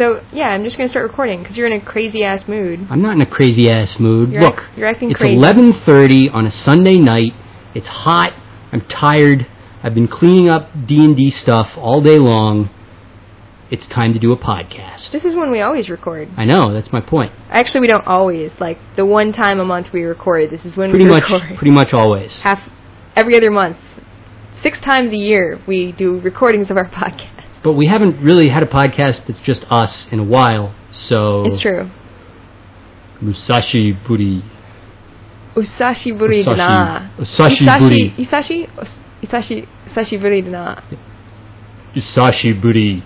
So, yeah, I'm just going to start recording because you're in a crazy-ass mood. I'm not in a crazy-ass mood. Look, you're acting it's crazy. 11:30 on a Sunday night. It's hot. I'm tired. I've been cleaning up D&D stuff all day long. It's time to do a podcast. This is when we always record. I know, that's my point. Actually, we don't always. Like, the one time a month we record, this is when we record. Pretty much always. Every other month. 6 times a year we do recordings of our podcast. But we haven't really had a podcast that's just us in a while, so... It's true. Musashi Buri. Usashi Buri Dana. Usashi Buri. Usashi Buri Dana. Usashi Buri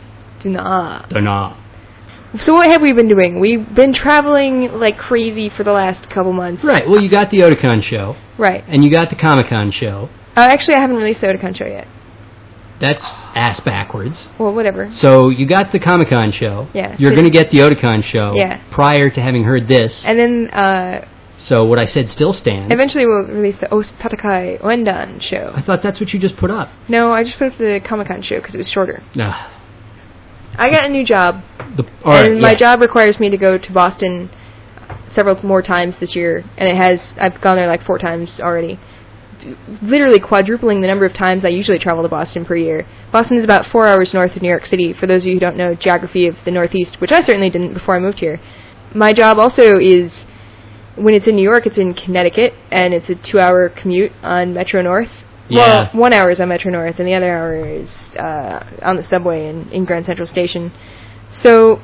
Dana. So what have we been doing? We've been traveling like crazy for the last couple months. Right. Well, you got the Otakon show. Right. And you got the Comic-Con show. Actually, I haven't released the Otakon show yet. That's ass backwards. Well, whatever. So you got the Comic-Con show. Yeah. You're going to get the Otakon show. Yeah. Prior to having heard this. And then... So what I said still stands. Eventually we'll release the Tatakai Wendan show. I thought that's what you just put up. No, I just put up the Comic-Con show because it was shorter. Nah. I got a new job. My job requires me to go to Boston several more times this year. And I've gone there like 4 times already. Literally quadrupling the number of times I usually travel to Boston per year. Boston is about 4 hours north of New York City, for those of you who don't know geography of the Northeast, which I certainly didn't before I moved here. My job also is, when it's in New York, it's in Connecticut, and it's a 2-hour commute on Metro North. Yeah. Well, 1 hour is on Metro North, and the other hour is on the subway in Grand Central Station. So,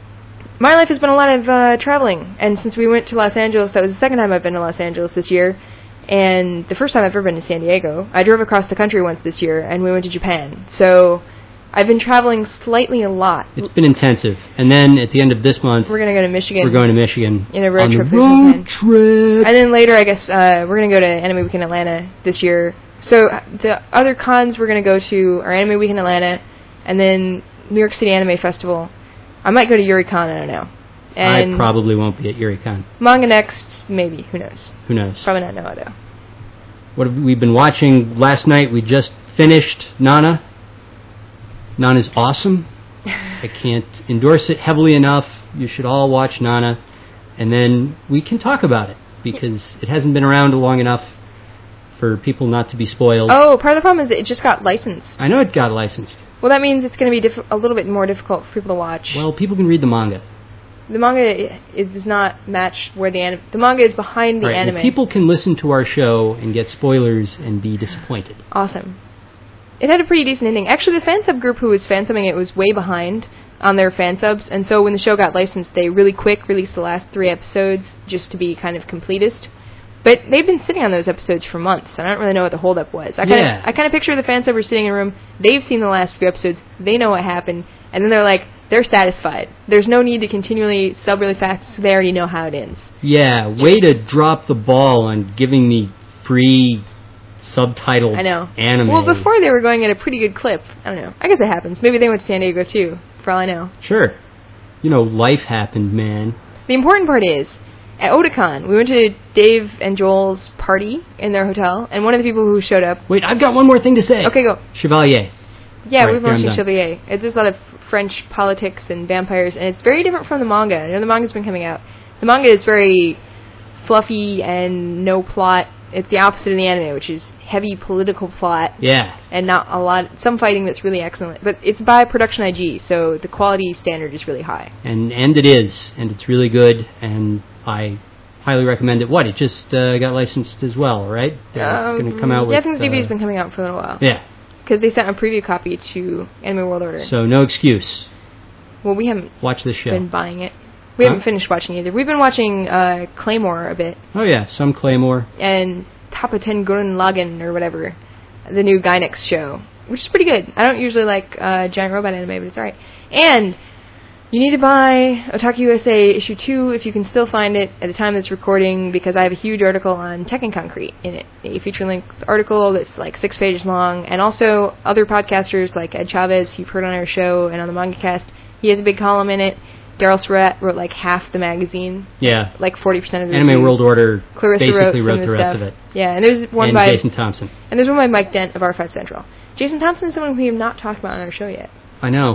my life has been a lot of traveling, and since we went to Los Angeles, that was the second time I've been to Los Angeles this year, and the first time I've ever been to San Diego. I drove across the country once this year, and we went to Japan. So, I've been traveling slightly a lot. It's been intensive. And then at the end of this month... We're going to go to Michigan. We're going to Michigan. In a road trip. Road trip. And then later, I guess, we're going to go to Anime Week in Atlanta this year. So, the other cons we're going to go to are Anime Week in Atlanta, and then New York City Anime Festival. I might go to Yuricon, I don't know. And I probably won't be at Yuricon. Manga Next, maybe. Who knows? Who knows? Probably not Noah, though. What have we been watching last night? We just finished Nana. Nana's awesome. I can't endorse it heavily enough. You should all watch Nana. And then we can talk about it, because it hasn't been around long enough for people not to be spoiled. Oh, part of the problem is it just got licensed. I know it got licensed. Well, that means it's going to be a little bit more difficult for people to watch. Well, people can read the manga. The manga it does not match where the anime... The manga is behind the anime. Well, people can listen to our show and get spoilers and be disappointed. Awesome. It had a pretty decent ending. Actually, the fan sub group who was fan subbing it was way behind on their fan subs, and so when the show got licensed, they really quick released the last 3 episodes just to be kind of completist. But they've been sitting on those episodes for months, and I don't really know what the holdup was. I kind of picture the fan subbers sitting in a room, they've seen the last few episodes, they know what happened, and then they're like, they're satisfied. There's no need to continually sub really fast, because they already know how it ends. Yeah, way to drop the ball on giving me free subtitled anime. Well, before they were going at a pretty good clip. I don't know. I guess it happens. Maybe they went to San Diego, too, for all I know. Sure. You know, life happened, man. The important part is, at Otakon, we went to Dave and Joel's party in their hotel, and one of the people who showed up... Wait, I've got one more thing to say. Okay, go. Chevalier. Yeah, we've been watching Chevalier. There's a lot of French politics and vampires, and it's very different from the manga. I know the manga's been coming out. The manga is very fluffy and no plot. It's the opposite of the anime, which is heavy political plot. Yeah. And not a lot... Some fighting that's really excellent. But it's by Production IG, so the quality standard is really high. And it is. And it's really good, and I highly recommend it. What? It just got licensed as well, right? They're going to come out with... Yeah, I think the DVD's been coming out for a little while. Yeah. Because they sent a preview copy to Anime World Order. So no excuse. Well, we haven't watch this show. Been buying it. We haven't finished watching either. We've been watching Claymore a bit. Oh, yeah, some Claymore. And Tapaten Gurren Lagann, or whatever, the new Gainax show, which is pretty good. I don't usually like giant robot anime, but it's alright. And you need to buy Otaku USA issue 2 if you can still find it at the time of this recording, because I have a huge article on Tekken Concrete in it. A feature-length article that's like 6 pages long, and also other podcasters like Ed Chavez, you've heard on our show, and on the Manga Cast, he has a big column in it. Daryl Surratt wrote like half the magazine. Yeah. Like 40% of the Anime reviews. World Order Clarissa basically wrote the the rest stuff. of it. Yeah, and there's one by... Jason Thompson. And there's one by Mike Dent of R5 Central. Jason Thompson is someone we have not talked about on our show yet. I know.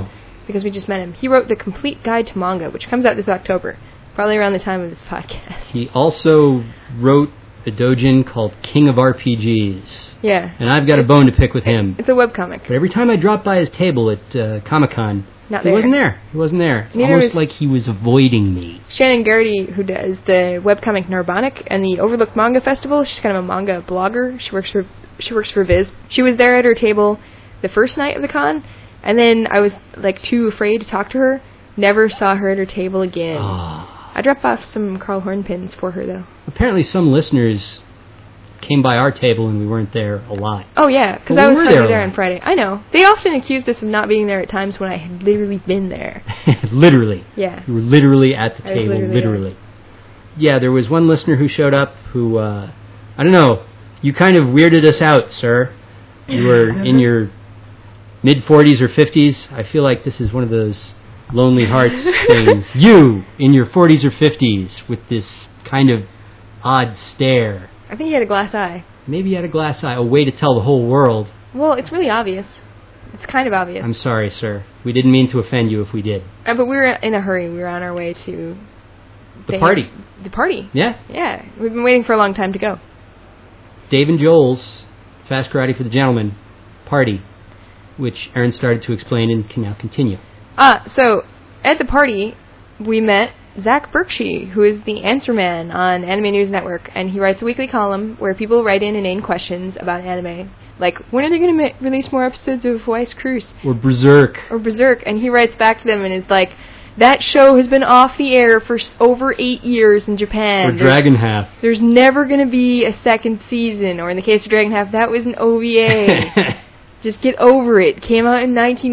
because we just met him. He wrote The Complete Guide to Manga, which comes out this October, probably around the time of this podcast. He also wrote a doujin called King of RPGs. Yeah. And I've got a bone to pick with him. It's a webcomic. But every time I dropped by his table at Comic-Con, he wasn't there. He wasn't there. It's almost like he was avoiding me. Shannon Garrity, who does the webcomic Narbonic and the Overlook Manga Festival, she's kind of a manga blogger. She works for Viz. She was there at her table the first night of the con, and then I was like too afraid to talk to her. Never saw her at her table again. I dropped off some Carl Horn pins for her, though. Apparently some listeners came by our table and we weren't there a lot. Oh, yeah, because I was finally there on Friday. I know. They often accused us of not being there at times when I had literally been there. Literally. Yeah. You were literally at the table, literally. Yeah, there was one listener who showed up who, I don't know, you kind of weirded us out, sir. You were in your mid-40s or 50s. I feel like this is one of those Lonely Hearts things. You, in your 40s or 50s, with this kind of odd stare. I think he had a glass eye. Maybe he had a glass eye, a way to tell the whole world. Well, it's really obvious. It's kind of obvious. I'm sorry, sir. We didn't mean to offend you if we did. But we were in a hurry. We were on our way to... The party. The party. Yeah. Yeah. We've been waiting for a long time to go. Dave and Joel's Fast Karate for the Gentlemen party, which Aaron started to explain and can now continue. So, at the party, we met Zach Berkshire, who is the answer man on Anime News Network, and he writes a weekly column where people write in inane questions about anime. Like, when are they going to release more episodes of Weiss Cruise? Or Berserk. And he writes back to them and is like, that show has been off the air for over 8 years in Japan. Or Dragon Half. There's never going to be a second season, or in the case of Dragon Half, that was an OVA. Just get over it. Came out in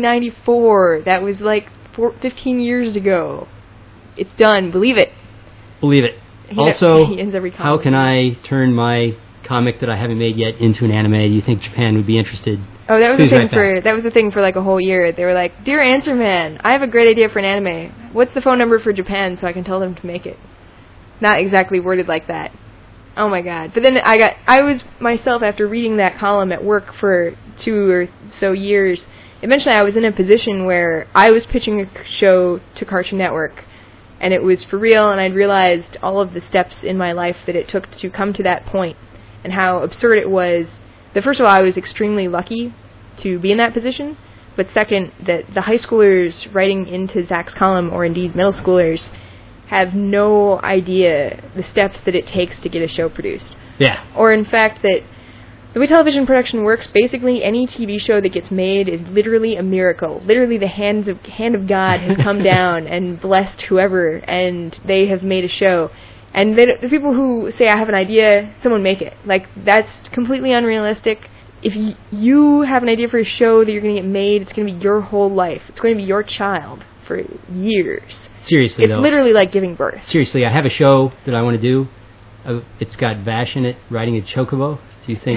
1994. That was like 15 years ago. It's done. Believe it. Believe it. Also, he ends every how can I turn my comic that I haven't made yet into an anime? Do you think Japan would be interested? Oh, that was the thing for like a whole year. They were like, "Dear Answer Man, I have a great idea for an anime. What's the phone number for Japan so I can tell them to make it?" Not exactly worded like that. Oh my god. But then I was myself, after reading that column at work for 2 or so years, eventually I was in a position where I was pitching a show to Cartoon Network, and it was for real, and I'd realized all of the steps in my life that it took to come to that point, and how absurd it was. That first of all, I was extremely lucky to be in that position, but second, that the high schoolers writing into Zach's column, or indeed middle schoolers, have no idea the steps that it takes to get a show produced. Yeah. Or in fact, that the way television production works, basically any TV show that gets made is literally a miracle. Literally the hand of God has come down and blessed whoever, and they have made a show. And the people who say, I have an idea, someone make it. Like, that's completely unrealistic. If you have an idea for a show that you're going to get made, it's going to be your whole life. It's going to be your child for years. Seriously, It's literally like giving birth. Seriously, I have a show that I want to do. It's got Vash in it, riding a chocobo. Do you think...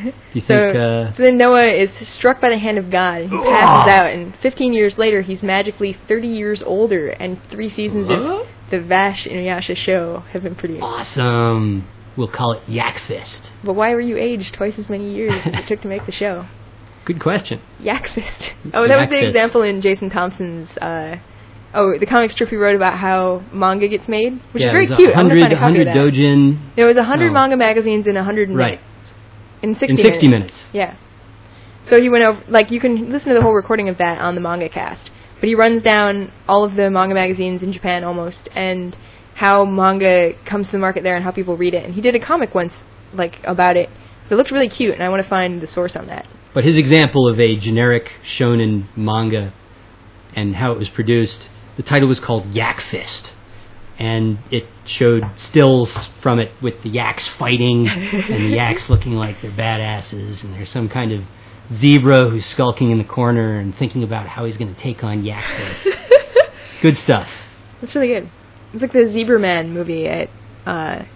So then Noah is struck by the hand of God, and he passes out, and 15 years later, he's magically 30 years older, and 3 seasons of the Vash Inuyasha show have been produced. Awesome. We'll call it Yak Fist. But why were you aged twice as many years as it took to make the show? Good question. Yak Fist. Oh, that was the example in Jason Thompson's... the comic strip he wrote about how manga gets made, which is very cute. I'm going to find a copy of that. Dojin. It was 100 manga magazines in 100 minutes. In 60 minutes. Yeah. So he went over, like, you can listen to the whole recording of that on the Manga Cast. But he runs down all of the manga magazines in Japan almost, and how manga comes to the market there and how people read it. And he did a comic once, like, about it. It looked really cute, and I want to find the source on that. But his example of a generic shonen manga and how it was produced, the title was called Yak Fist. And it showed stills from it with the yaks fighting and the yaks looking like they're badasses, and there's some kind of zebra who's skulking in the corner and thinking about how he's going to take on Yak Fist. Good stuff. That's really good. It's like the Zebra Man movie at the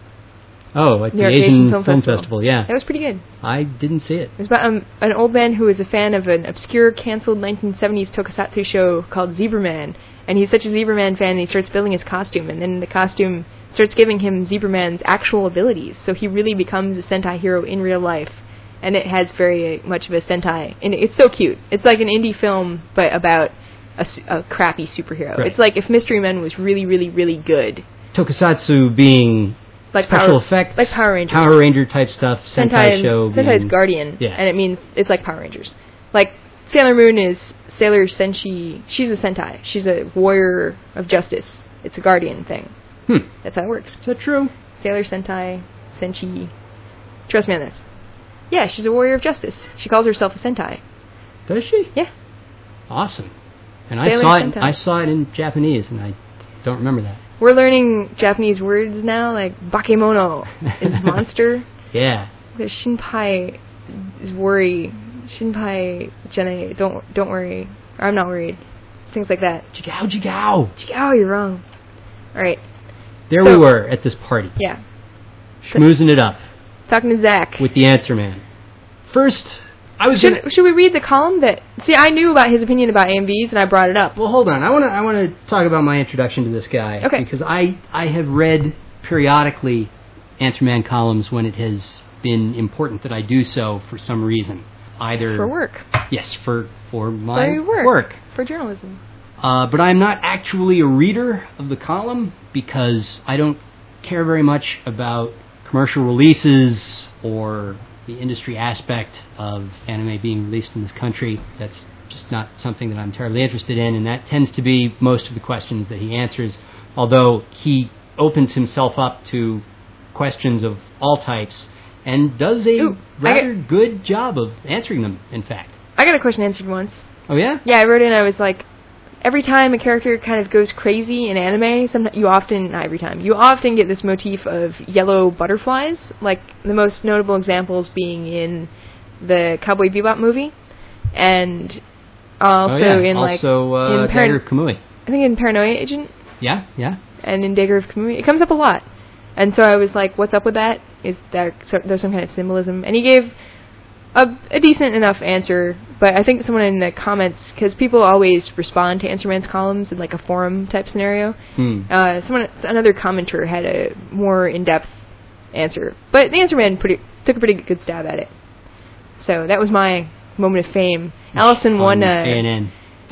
Asian Film Festival. Yeah. That was pretty good. I didn't see it. It was about an old man who was a fan of an obscure, canceled 1970s tokusatsu show called Zebra Man. And he's such a Zebra Man fan, and he starts building his costume, and then the costume starts giving him Zebra Man's actual abilities, so he really becomes a Sentai hero in real life, and it has very much of a Sentai, and it's so cute. It's like an indie film, but about a crappy superhero. Right. It's like if Mystery Men was really, really, really good. Tokusatsu being Like special effects, like Power Rangers. Power Ranger type stuff. Sentai show. Sentai's being, Guardian, yeah. and it means it's like Power Rangers. Like Sailor Moon is Sailor Senshi. She's a Sentai. She's a warrior of justice. It's a Guardian thing. That's how it works. Is that true? Sailor Sentai, Senshi. Trust me on this. Yeah, she's a warrior of justice. She calls herself a Sentai. Does she? Yeah. Awesome. And Sailor Sentai. I saw it in Japanese, and I don't remember that. We're learning Japanese words now, like bakemono is monster. Yeah. The shinpai is worry. Shinpai janai, don't worry. Or I'm not worried. Things like that. Jigao, jigao. Jigao, you're wrong. Alright. There we were at this party. Yeah. Schmoozing it up. Talking to Zach. With the Answer Man. First, I was Should we read the column that... See, I knew about his opinion about AMVs, and I brought it up. Well, hold on. I want to talk about my introduction to this guy. Okay. Because I have read periodically Answer Man columns when it has been important that I do so for some reason. Either... For work. Yes, for my work. For journalism. But I'm not actually a reader of the column because I don't care very much about commercial releases or the industry aspect of anime being released in this country. That's just not something that I'm terribly interested in, and that tends to be most of the questions that he answers, although he opens himself up to questions of all types and does a rather good job of answering them, in fact. I got a question answered once. Oh, yeah? Yeah, I wrote in, I was like, every time a character kind of goes crazy in anime, you often get this motif of yellow butterflies, like the most notable examples being in the Cowboy Bebop movie, and also in Dagger of Kamui. I think in Paranoia Agent. Yeah. And in Dagger of Kamui, it comes up a lot. And so I was like, what's up with that? Is there's some kind of symbolism? And he gave a decent enough answer, but I think someone in the comments, because people always respond to Answer Man's columns in like a forum type scenario, another commenter had a more in-depth answer, but the Answer Man took a pretty good stab at it. So that was my moment of fame. Allison won a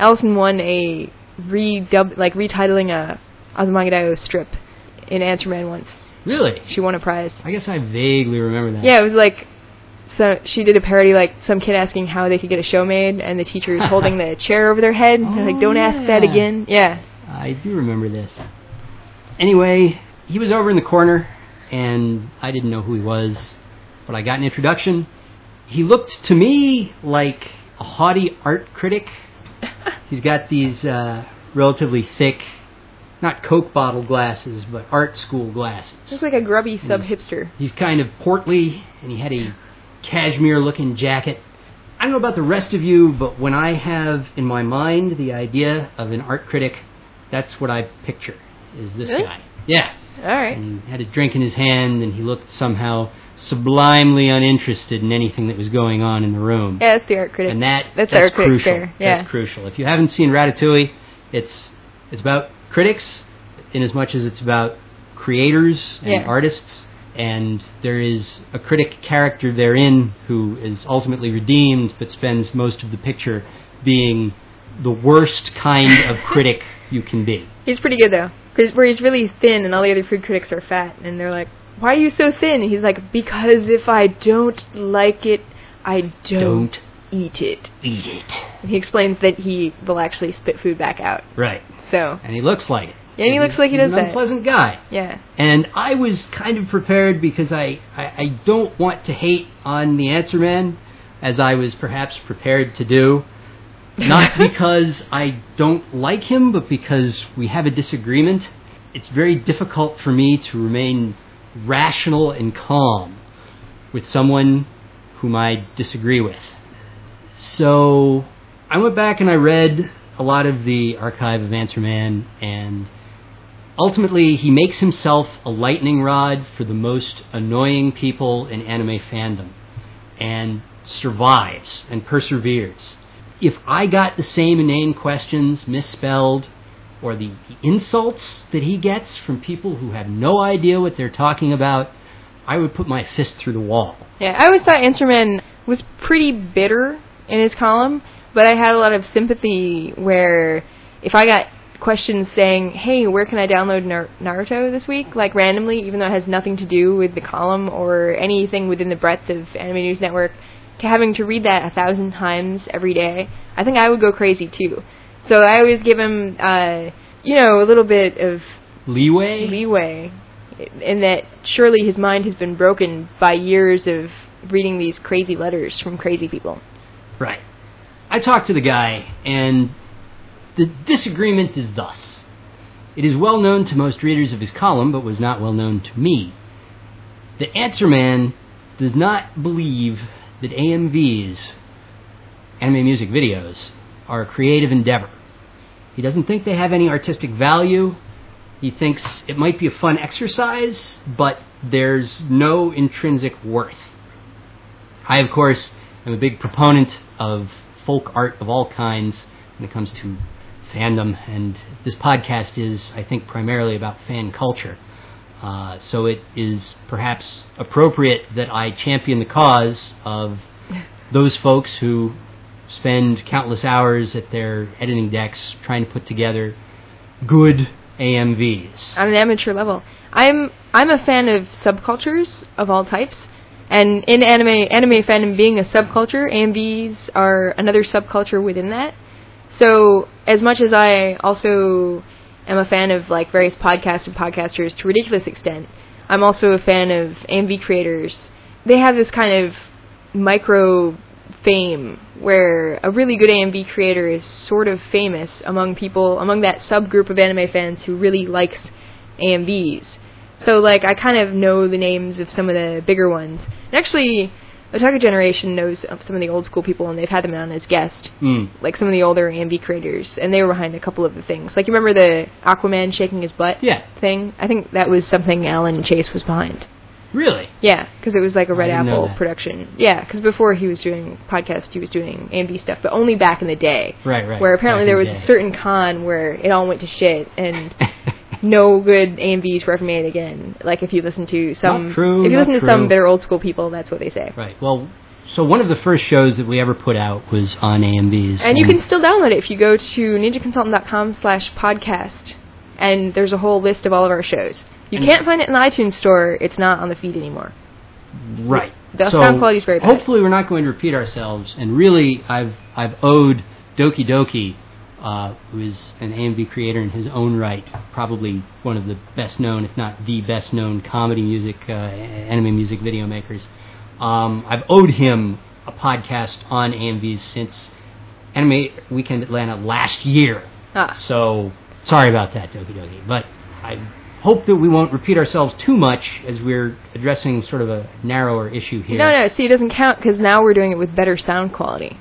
retitling a Azumagadayo strip in Answer Man once. Really? She won a prize. I guess I vaguely remember that. Yeah, it was like, so she did a parody, like some kid asking how they could get a show made, and the teacher is holding the chair over their head. And they're like, don't ask that again. Yeah. I do remember this. Anyway, he was over in the corner, and I didn't know who he was, but I got an introduction. He looked to me like a haughty art critic. He's got these relatively thick, not Coke bottle glasses, but art school glasses. Looks like a grubby sub-hipster. He's kind of portly, and he had a cashmere-looking jacket. I don't know about the rest of you, but when I have in my mind the idea of an art critic, that's what I picture, is this guy. Yeah. All right. And he had a drink in his hand, and he looked somehow sublimely uninterested in anything that was going on in the room. Yeah, that's the art critic. And that's the art critic crucial. there. Yeah. That's crucial. If you haven't seen Ratatouille, it's about critics in as much as it's about creators and artists, and there is a critic character therein who is ultimately redeemed but spends most of the picture being the worst kind of critic you can be. He's pretty good though, where he's really thin and all the other food critics are fat, and they're like, why are you so thin? And he's like, because if I don't like it, I don't eat it. Eat it. And he explains that he will actually spit food back out. Right. So. And he looks like it. Yeah, he looks like he does that. He's an unpleasant guy. Yeah. And I was kind of prepared because I don't want to hate on the Answer Man, as I was perhaps prepared to do. Not because I don't like him, but because we have a disagreement. It's very difficult for me to remain rational and calm with someone whom I disagree with. So I went back and I read a lot of the archive of Answer Man, and ultimately he makes himself a lightning rod for the most annoying people in anime fandom, and survives and perseveres. If I got the same inane questions misspelled, or the insults that he gets from people who have no idea what they're talking about, I would put my fist through the wall. Yeah, I always thought Answer Man was pretty bitter in his column, but I had a lot of sympathy where if I got questions saying, hey, where can I download Naruto this week, like randomly, even though it has nothing to do with the column or anything within the breadth of Anime News Network, to having to read that 1,000 times every day, I think I would go crazy too. So I always give him, a little bit of leeway, in that surely his mind has been broken by years of reading these crazy letters from crazy people. Right. I talked to the guy, and the disagreement is thus. It is well known to most readers of his column, but was not well known to me. The Answer Man does not believe that AMVs, anime music videos, are a creative endeavor. He doesn't think they have any artistic value. He thinks it might be a fun exercise, but there's no intrinsic worth. I, of course, am a big proponent of folk art of all kinds when it comes to fandom, and this podcast is, I think, primarily about fan culture. So it is perhaps appropriate that I champion the cause of those folks who spend countless hours at their editing decks trying to put together good AMVs. On an amateur level. I'm a fan of subcultures of all types, and in anime fandom being a subculture, AMVs are another subculture within that. So as much as I also am a fan of like various podcasts and podcasters to a ridiculous extent, I'm also a fan of AMV creators. They have this kind of micro fame where a really good AMV creator is sort of famous among that subgroup of anime fans who really likes AMVs. So like I kind of know the names of some of the bigger ones. And actually, Otaku Generation knows some of the old school people, and they've had them on as guests, like some of the older AMV creators, and they were behind a couple of the things. Like, you remember the Aquaman shaking his butt thing? I think that was something Alan Chase was behind. Really? Yeah, because it was like a Red Apple production. Yeah, because before he was doing podcasts, he was doing AMV stuff, but only back in the day. Right. Where apparently there was a certain con where it all went to shit, and no good AMVs were ever made again. Like, if you listen to some some bitter old school people, that's what they say. Right. Well, so one of the first shows that we ever put out was on AMVs. And you can still download it if you go to ninjaconsultant.com/podcast, and there's a whole list of all of our shows. You can't find it in the iTunes store. It's not on the feed anymore. Right. The sound quality is very bad. Hopefully we're not going to repeat ourselves. And really, I've owed Doki Doki, who is an AMV creator in his own right, probably one of the best known, if not the best known, comedy music, anime music video makers. I've owed him a podcast on AMVs since Anime Weekend Atlanta last year. So, sorry about that, Doki Doki. But I hope that we won't repeat ourselves too much as we're addressing sort of a narrower issue here. No, see, it doesn't count because now we're doing it with better sound quality.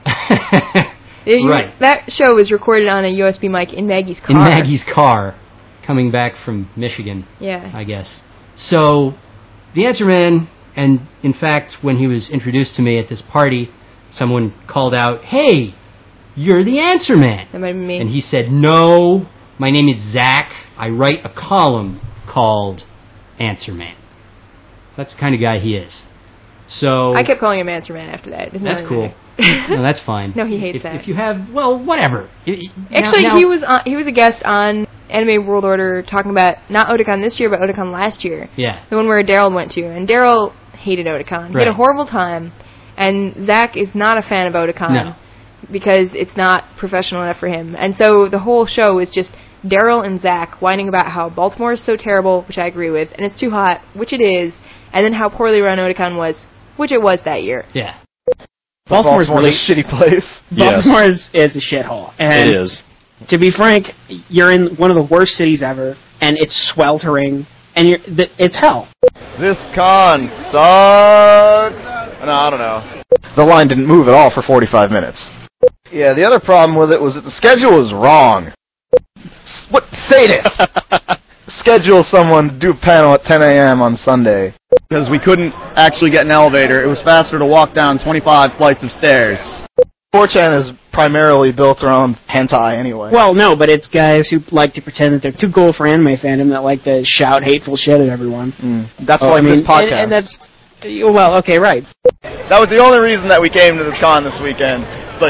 Right. That show was recorded on a USB mic in Maggie's car. In Maggie's car, coming back from Michigan, I guess. So, the Answer Man, and in fact, when he was introduced to me at this party, someone called out, "Hey, you're the Answer Man." That might be me. And he said, "No, my name is Zach. I write a column called Answer Man." That's the kind of guy he is. So I kept calling him Answer Man after that. That's cool. No, that's fine. No, he hates that. If you have, well, whatever. Actually, he was a guest on Anime World Order talking about not Otakon this year, but Otakon last year. Yeah. The one where Daryl went to, and Daryl hated Otakon. He had a horrible time, and Zach is not a fan of Otakon because it's not professional enough for him. And so the whole show was just Daryl and Zach whining about how Baltimore is so terrible, which I agree with, and it's too hot, which it is, and then how poorly run Otakon was, which it was that year. Yeah. Baltimore's really a shitty place. Baltimore is a shithole. And it is. To be frank, you're in one of the worst cities ever, and it's sweltering, and it's hell. This con sucks. No, I don't know. The line didn't move at all for 45 minutes. Yeah, the other problem with it was that the schedule was wrong. What? Say this! Schedule someone to do a panel at 10 a.m. on Sunday. Because we couldn't actually get an elevator. It was faster to walk down 25 flights of stairs. 4chan is primarily built around hentai anyway. Well, no, but it's guys who like to pretend that they're too cool for anime fandom that like to shout hateful shit at everyone. That's like this podcast. And that's... Well, okay, right. That was the only reason that we came to this con this weekend. It's like,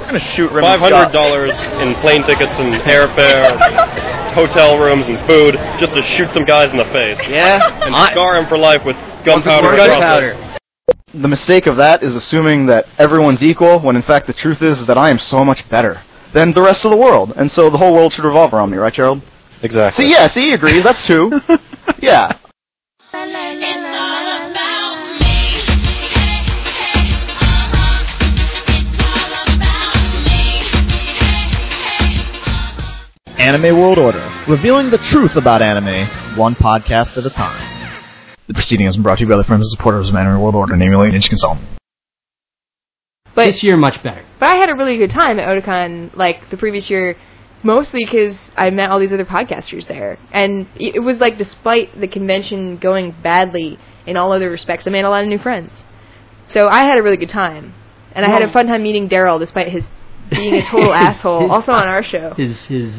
going to shoot Rim and Scott. $500 in plane tickets and airfare, hotel rooms and food, just to shoot some guys in the face. Yeah. And scar him for life with gunpowder. The mistake of that is assuming that everyone's equal, when in fact the truth is that I am so much better than the rest of the world. And so the whole world should revolve around me, right, Gerald? Exactly. See, he agrees. That's two. Yeah. Anime World Order, revealing the truth about anime, one podcast at a time. The proceeding has been brought to you by the friends and supporters of Anime World Order, namely Ninja Consultant. But this year, much better. But I had a really good time at Otakon, like the previous year, mostly because I met all these other podcasters there. And it was like, despite the convention going badly in all other respects, I made a lot of new friends. So I had a really good time. And I had a fun time meeting Daryl, despite his being a total asshole, also on our show. His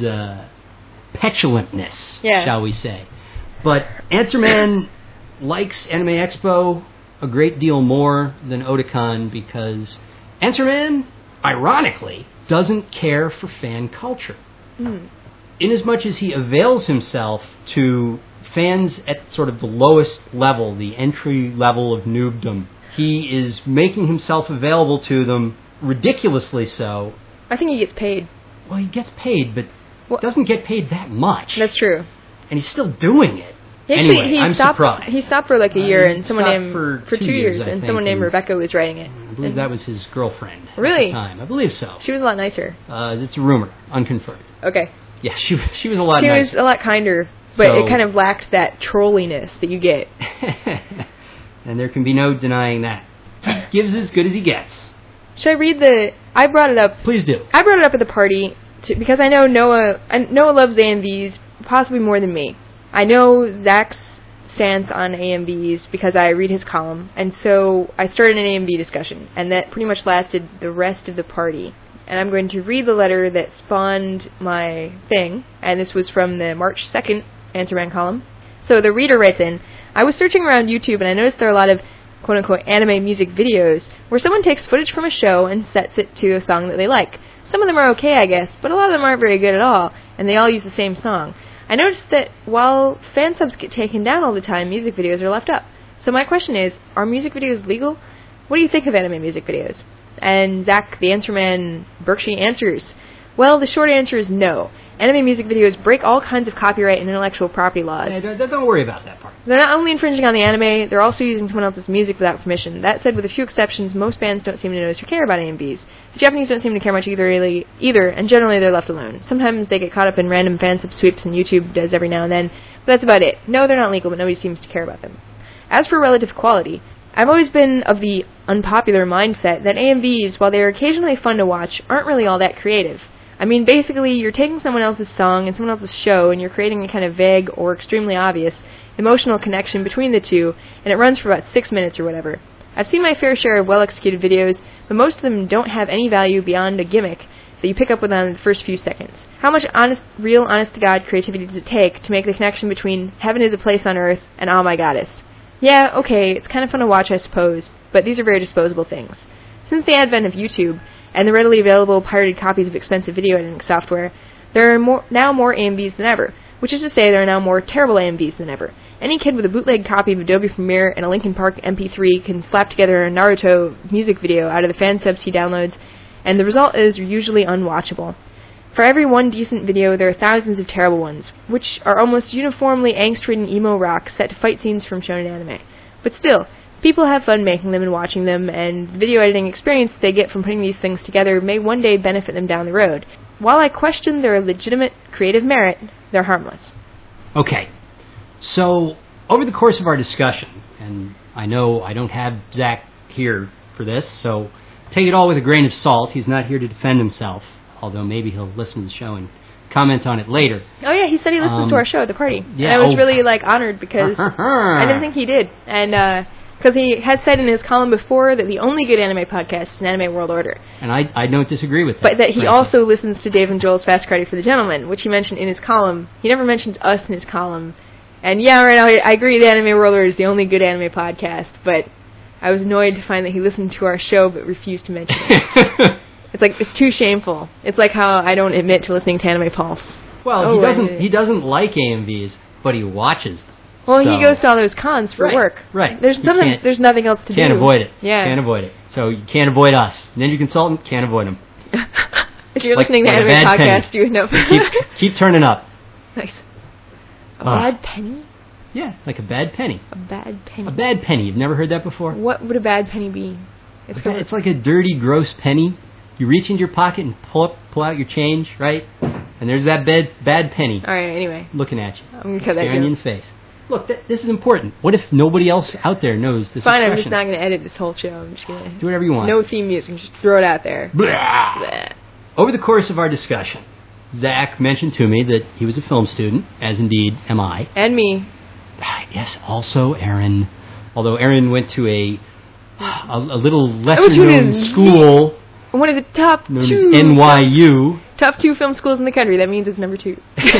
petulantness, shall we say. But Answer Man likes Anime Expo a great deal more than Otakon because Answer Man, ironically, doesn't care for fan culture. Inasmuch as he avails himself to fans at sort of the lowest level, the entry level of noobdom, he is making himself available to them, ridiculously so. I think he gets paid. Well, he gets paid, but doesn't get paid that much. That's true. And he's still doing it. Actually, anyway, I'm surprised. He stopped for like a year, and someone named for 2 years, and someone named Rebecca was writing it. I believe that was his girlfriend. Really? At the time. I believe so. She was a lot nicer. It's a rumor, unconfirmed. Okay. Yeah, she was a lot nicer. She was a lot kinder, but it kind of lacked that trolliness that you get. And there can be no denying that. He gives as good as he gets. Should I read I brought it up. Please do. I brought it up at the party because I know Noah loves AMVs possibly more than me. I know Zach's stance on AMVs because I read his column, and so I started an AMV discussion, and that pretty much lasted the rest of the party. And I'm going to read the letter that spawned my thing, and this was from the March 2nd Answer Man column. So the reader writes in, I was searching around YouTube, and I noticed there are a lot of quote-unquote anime music videos where someone takes footage from a show and sets it to a song that they like. Some of them are okay, I guess, but a lot of them aren't very good at all, and they all use the same song. I noticed that while fan subs get taken down all the time, music videos are left up. So my question is, are music videos legal? What do you think of anime music videos? And Zach, the Answer Man, Berkshire answers, well, the short answer is no. Anime music videos break all kinds of copyright and intellectual property laws. Don't worry about that part. They're not only infringing on the anime, they're also using someone else's music without permission. That said, with a few exceptions, most bands don't seem to notice or care about AMVs. The Japanese don't seem to care much either, and generally they're left alone. Sometimes they get caught up in random fan sub sweeps, and YouTube does every now and then, but that's about it. No, they're not legal, but nobody seems to care about them. As for relative quality, I've always been of the unpopular mindset that AMVs, while they are occasionally fun to watch, aren't really all that creative. I mean, basically, you're taking someone else's song and someone else's show, and you're creating a kind of vague or extremely obvious emotional connection between the two, and it runs for about 6 minutes or whatever. I've seen my fair share of well-executed videos, but most of them don't have any value beyond a gimmick that you pick up within the first few seconds. How much real honest-to-God creativity does it take to make the connection between heaven is a place on earth and oh my goddess? Yeah, okay, it's kind of fun to watch, I suppose, but these are very disposable things. Since the advent of YouTube, and the readily available pirated copies of expensive video editing software, there are now more AMVs than ever, which is to say there are now more terrible AMVs than ever. Any kid with a bootleg copy of Adobe Premiere and a Linkin Park MP3 can slap together a Naruto music video out of the fan subs he downloads, and the result is usually unwatchable. For every one decent video, there are thousands of terrible ones, which are almost uniformly angst-ridden emo rock set to fight scenes from shonen anime. But still, people have fun making them and watching them, and the video editing experience they get from putting these things together may one day benefit them down the road. While I question their legitimate creative merit, they're harmless. Okay. So, over the course of our discussion, and I know I don't have Zach here for this, so take it all with a grain of salt. He's not here to defend himself, although maybe he'll listen to the show and comment on it later. Oh yeah, he said he listens to our show at the party. Yeah, and I was really honored because I didn't think he did. And because he has said in his column before that the only good anime podcast is Anime World Order. And I don't disagree with that. But that he also listens to Dave and Joel's Fast Karate for the Gentleman, which he mentioned in his column. He never mentions us in his column. And yeah, right now I agree that Anime World Order is the only good anime podcast, but I was annoyed to find that he listened to our show but refused to mention it. It's like, it's too shameful. It's like how I don't admit to listening to Anime Pulse. Well, he doesn't like AMVs, but he watches. Well, so. he goes to all those cons for work. Right. There's nothing else to do. Can't avoid it. Yeah. Can't avoid it. So you can't avoid us. Ninja Consultant, can't avoid him. If you're listening to Anime Podcast, you would know. keep turning up. Nice. A bad penny? Yeah, like a bad penny. A bad penny. A bad penny. You've never heard that before? What would a bad penny be? It's like a dirty, gross penny. You reach into your pocket and pull out your change, right? And there's that bad penny. All right, anyway. Looking at you. I'm going to cut that staring you in the face. Look, this is important. What if nobody else out there knows this Fine, expression? I'm just not going to edit this whole show. I'm just going to... Do whatever you want. No theme music. Just throw it out there. Blah. Blah. Over the course of our discussion, Zach mentioned to me that he was a film student, as indeed am I. And me. Yes, also Aaron. Although Aaron went to a little lesser-known school... One of the top known two... as NYU. Top 2 film schools in the country. That means it's number 2.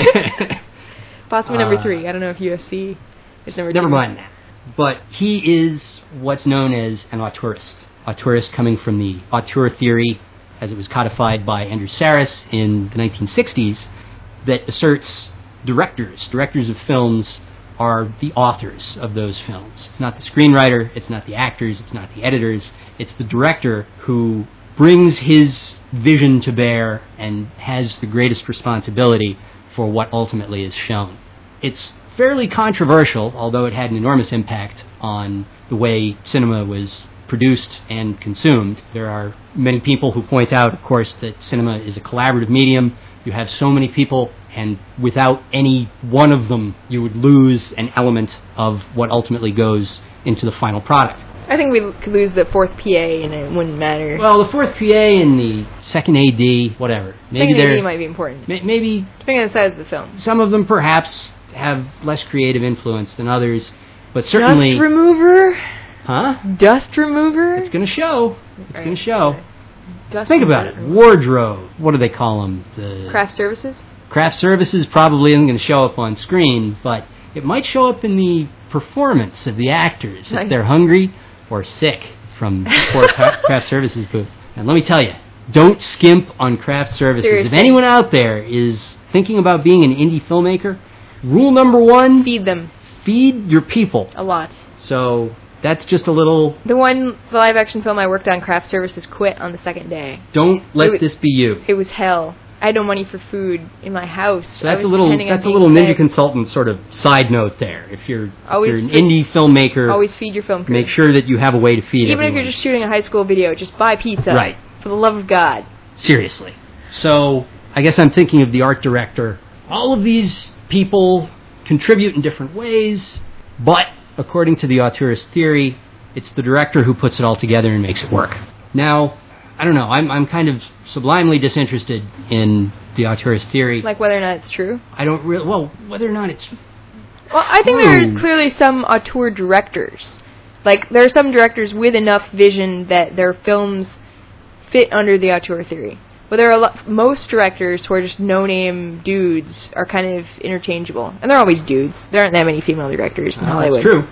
Possibly number 3. I don't know if USC is number 2. Never mind that. But he is what's known as an auteurist. Auteurist coming from the auteur theory, as it was codified by Andrew Sarris in the 1960s, that asserts directors of films are the authors of those films. It's not the screenwriter, it's not the actors, it's not the editors, it's the director who brings his vision to bear and has the greatest responsibility for what ultimately is shown. It's fairly controversial, although it had an enormous impact on the way cinema was produced and consumed. There are many people who point out, of course, that cinema is a collaborative medium. You have so many people, and without any one of them, you would lose an element of what ultimately goes into the final product. I think we could lose the 4th PA and it wouldn't matter. Well, the 4th PA and the 2nd AD, whatever. Maybe 2nd AD might be important. Maybe... Depending on the size of the film. Some of them perhaps have less creative influence than others, but certainly... Dust remover? Huh? Dust remover? It's going to show. It's going to show. Dust Think about it. Wardrobe. What do they call them? The craft services? Craft services probably isn't going to show up on screen, but it might show up in the performance of the actors if they're hungry or sick from poor craft services booths. And let me tell you, don't skimp on craft services. Seriously. If anyone out there is thinking about being an indie filmmaker, rule number 1... Feed them. Feed your people. A lot. So... That's just a little... The live-action film I worked on, Craft Services, quit on the 2nd day. Don't let this be you. It was hell. I had no money for food in my house. So that's a little Ninja Consultant sort of side note there. If you're an indie filmmaker... Always feed your film crew. Make sure that you have a way to feed Even everyone. if you're just shooting a high school video, just buy pizza. Right. For the love of God. Seriously. So, I guess I'm thinking of the art director. All of these people contribute in different ways, but... According to the auteurist theory, it's the director who puts it all together and makes it work. Now, I don't know, I'm kind of sublimely disinterested in the auteurist theory. Like whether or not it's true? I don't really... Well, whether or not it's Well, I think there are clearly some auteur directors. Like, there are some directors with enough vision that their films fit under the auteur theory. But there are most directors who are just no-name dudes are kind of interchangeable. And they're always dudes. There aren't that many female directors in Hollywood. That's true.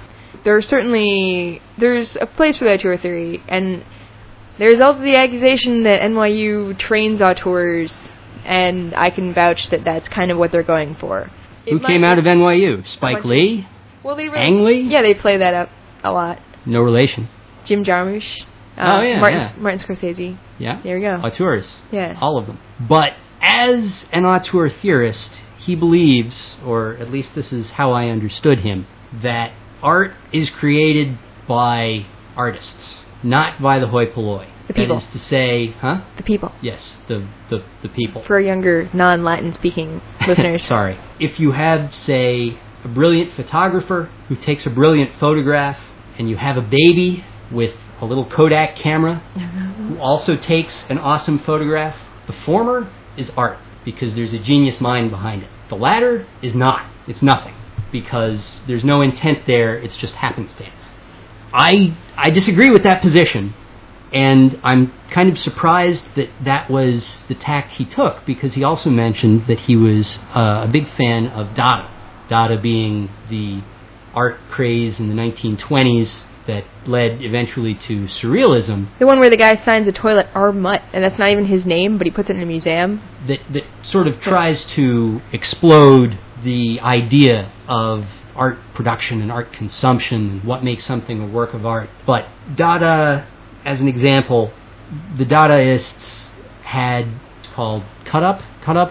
There's a place for the auteur theory, and there's also the accusation that NYU trains auteurs, and I can vouch that that's kind of what they're going for. Who came out of NYU? Spike Lee? Ang Lee? Yeah, they play that up a lot. No relation. Jim Jarmusch. Martin Scorsese. Yeah. There we go. Auteurs. Yeah. All of them. But as an auteur theorist, he believes, or at least this is how I understood him, that art is created by artists, not by the hoi polloi. The people. That is to say, The people. Yes, the people. For younger, non-Latin speaking listeners. Sorry. If you have, say, a brilliant photographer who takes a brilliant photograph, and you have a baby with a little Kodak camera who also takes an awesome photograph, the former is art because there's a genius mind behind it. The latter is not. It's nothing because there's no intent there. It's just happenstance. I disagree with that position, and I'm kind of surprised that that was the tact he took because he also mentioned that he was a big fan of Dada. Dada being the art craze in the 1920s that led eventually to surrealism. The one where the guy signs a toilet Armut, and that's not even his name, but he puts it in a museum. That sort of tries to explode the idea of art production and art consumption and what makes something a work of art. But Dada, as an example, the Dadaists had called cut up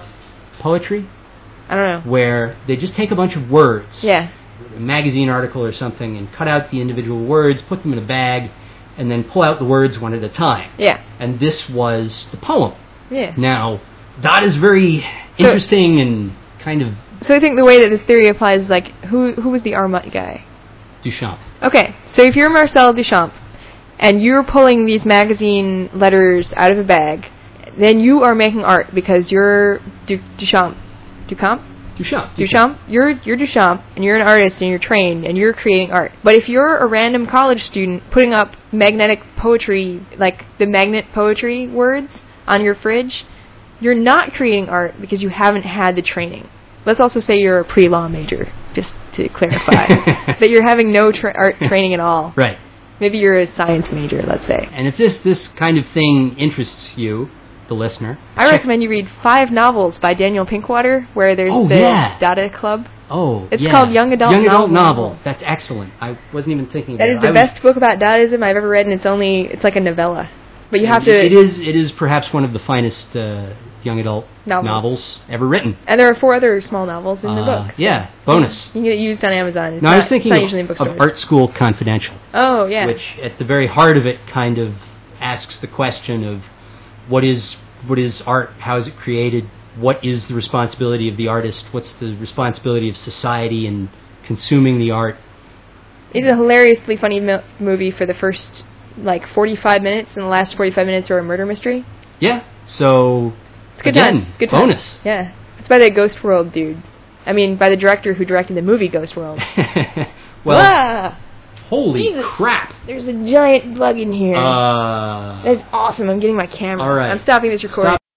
poetry. I don't know. Where they just take a bunch of words. Yeah. A magazine article or something, and cut out the individual words, put them in a bag, and then pull out the words one at a time. Yeah. And this was the poem. Yeah. Now, that is very interesting and kind of... So I think the way that this theory applies is like, who was the Armut guy? Duchamp. Okay, so if you're Marcel Duchamp, and you're pulling these magazine letters out of a bag, then you are making art because you're Duchamp. Duchamp? Duchamp. You're Duchamp, and you're an artist, and you're trained, and you're creating art. But if you're a random college student putting up magnetic poetry, like the magnet poetry words on your fridge, you're not creating art because you haven't had the training. Let's also say you're a pre-law major, just to clarify. That you're having no art training at all. Right. Maybe you're a science major, let's say. And if this kind of thing interests you, the listener... I recommend you read 5 novels by Daniel Pinkwater, where there's Dada Club. It's called Young Adult Novel. That's excellent. I wasn't even thinking that. That is the best book about Dadaism I've ever read, and it's like a novella. But you have to... It is perhaps one of the finest young adult novels ever written. And there are 4 other small novels in the book. Yeah, bonus. You can get it used on Amazon. I was thinking of Art School Confidential. Oh, yeah. Which, at the very heart of it, kind of asks the question of what is art, how is it created, what is the responsibility of the artist, what's the responsibility of society in consuming the art. It's a hilariously funny movie for the first, 45 minutes, and the last 45 minutes are a murder mystery. Yeah, so... It's good times. Good times. Bonus. Yeah. It's by the Ghost World dude. I mean, by the director who directed the movie Ghost World. Well, holy crap. There's a giant bug in here. That's awesome. I'm getting my camera. All right. I'm stopping this recording. Stop.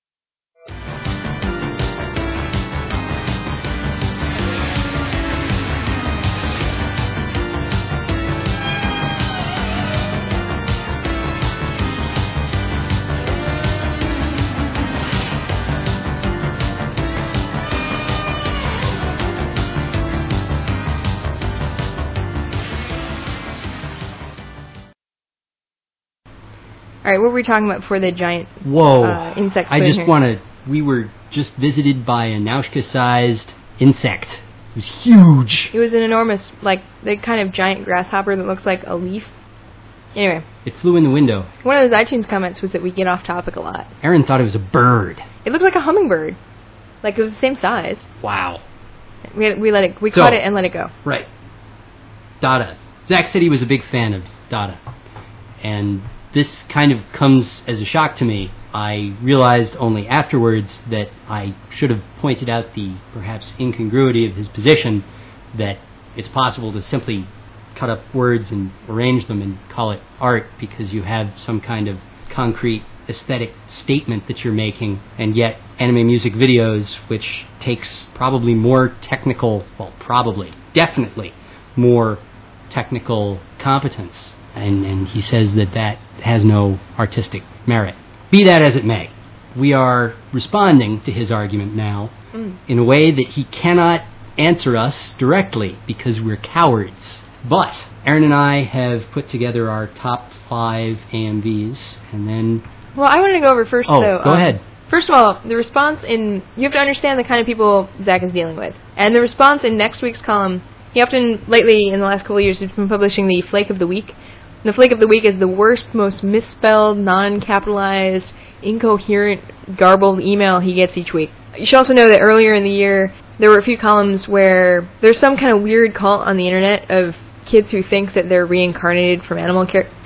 All right, what were we talking about before the giant insect? I just want to... We were just visited by a Nausicaä-sized insect. It was huge. It was an enormous, the kind of giant grasshopper that looks like a leaf. Anyway. It flew in the window. One of those iTunes comments was that we get off topic a lot. Aaron thought it was a bird. It looked like a hummingbird. It was the same size. Wow. We caught it and let it go. Right. Dada. Zach said he was a big fan of Dada. And... this kind of comes as a shock to me. I realized only afterwards that I should have pointed out the perhaps incongruity of his position, that it's possible to simply cut up words and arrange them and call it art because you have some kind of concrete aesthetic statement that you're making, and yet anime music videos, which takes probably more technical, definitely more technical competence. And he says that has no artistic merit. Be that as it may, we are responding to his argument now in a way that he cannot answer us directly because we're cowards. But Aaron and I have put together our top 5 AMVs, and then... Well, I wanted to go over first, though. Go ahead. First of all, the response you have to understand the kind of people Zach is dealing with. And the response in next week's column, he often, lately, in the last couple of years, has been publishing the Flake of the Week. The Flake of the Week is the worst, most misspelled, non-capitalized, incoherent, garbled email he gets each week. You should also know that earlier in the year, there were a few columns where there's some kind of weird cult on the internet of kids who think that they're reincarnated from anime